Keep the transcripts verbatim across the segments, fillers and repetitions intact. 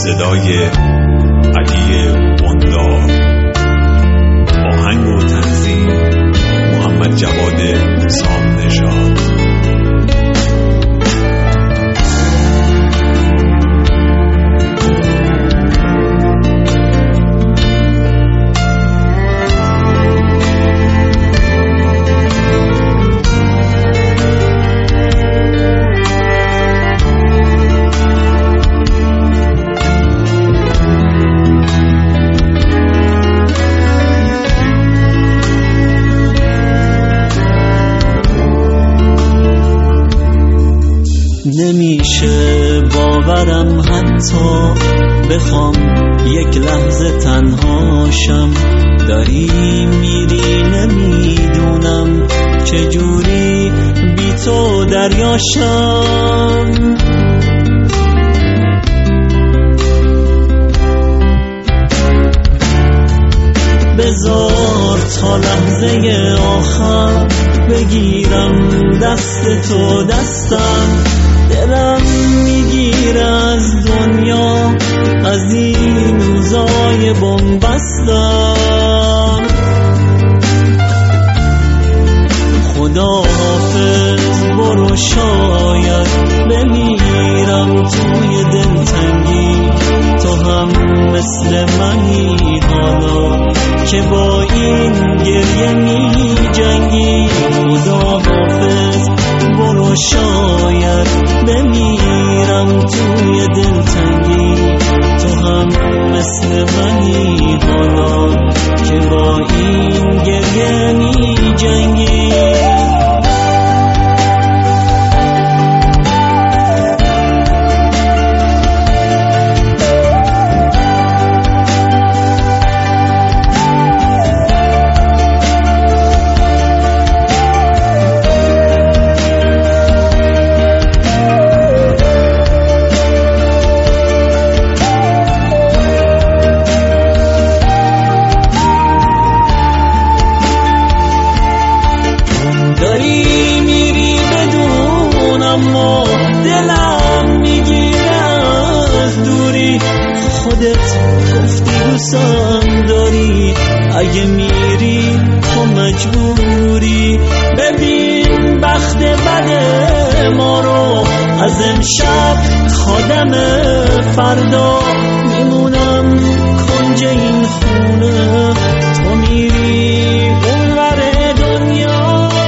صدای علی وندار، آهنگ و تنظیم محمد جواد سام نژاد. نمیشه باورم حتی بخوام یک لحظه تنهاشم، داری میری نمیدونم چجوری بی تو دریاشم. بذار تا لحظه آخر بگیرم دست تو دستم، دلم میگیره از دنیا از این روزای بنبستم. خدا حافظ برو، شاید بمیرم توی دلتنگی، تو هم مثل منی حالا که با این گریه می جنگی. خدا حافظ برو، شاید بمیرم توی دلتنگی، تو هم مثل منی حالا که با این گریه می جنگی. داری میری بدون اما دلم میگیره از دوری، خودت گفتی دوستم داری، اگه میری تو مجبوری. ببین بخت بد ما رو، از امشب خادم فردا میمونم کنج این خونه، تو میری اونور دنیا.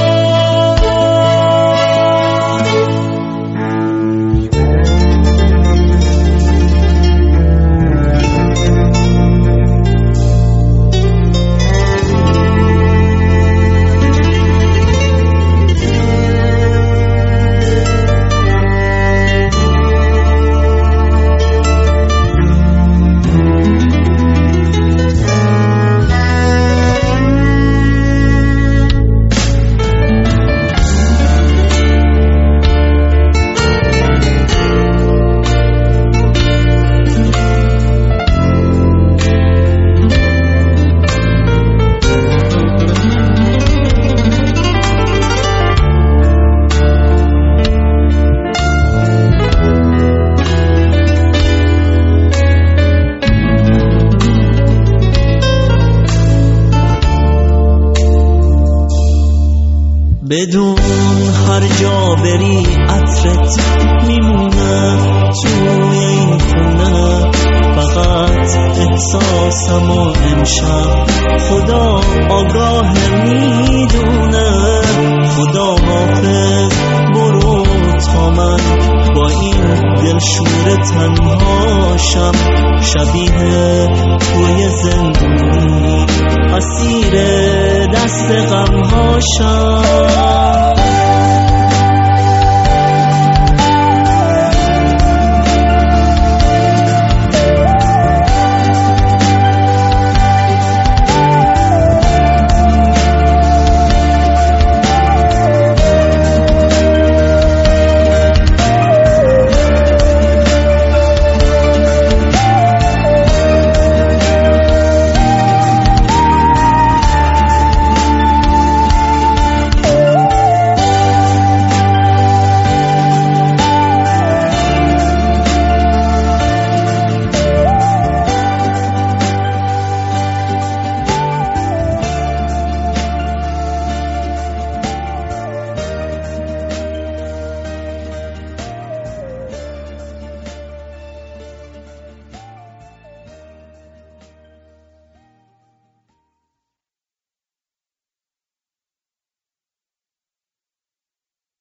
بدون هر جا بری عطرت میمونه توی این خونه، فقط احساسم و امشب خدا آگاه میدونه. خدا حافظ برو تا من با این دلشور تنهاشم، شبیه توی زندونی اسیر دست غمهاشم.